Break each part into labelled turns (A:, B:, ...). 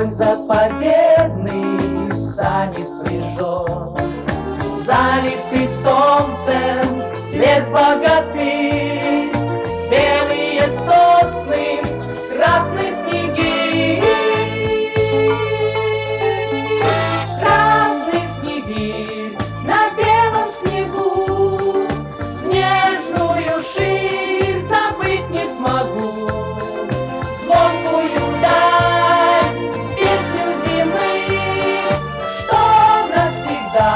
A: свой заповедный сани впряжет. Залитый солнцем лес богатый, белые сосны, красные снеги. Красный снегирь на белом снегу, снежную ширь забыть не смогу. Звонкую даль, песню зимы, что навсегда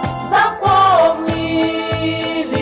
A: запомнили.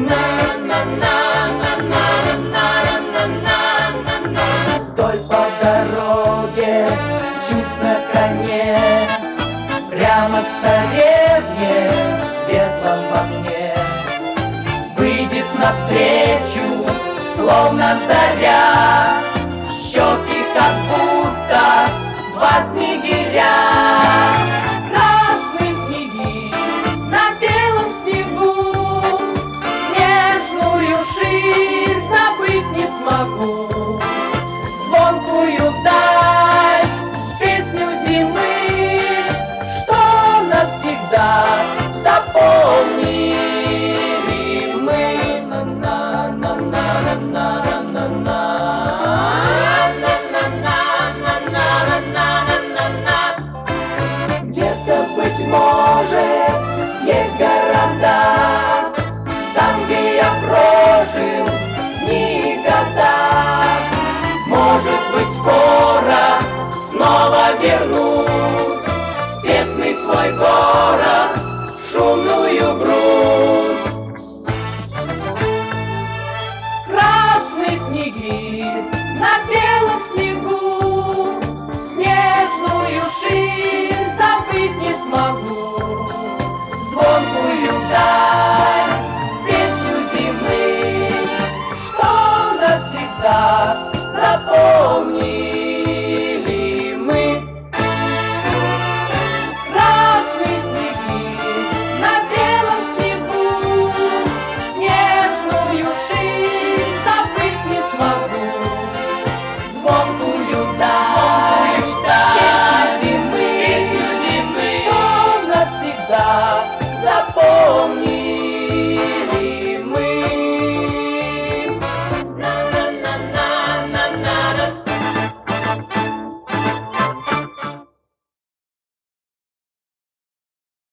A: На-на-на-на-на-на-на-на-на-на. Вдоль по дороге мчусь на коне, прямо к царевне в светлом огне. Выйдет навстречу, словно заря, щеки как будто два снегиря. Красный снегирь на белом снегу, снежную ширь забыть не смогу. Звонкую даль, песню зимы, что навсегда запомнили мы. Где-то, быть может, есть города, там, где я прожил дни и года. Может быть, скоро снова вернусь в песный свой город.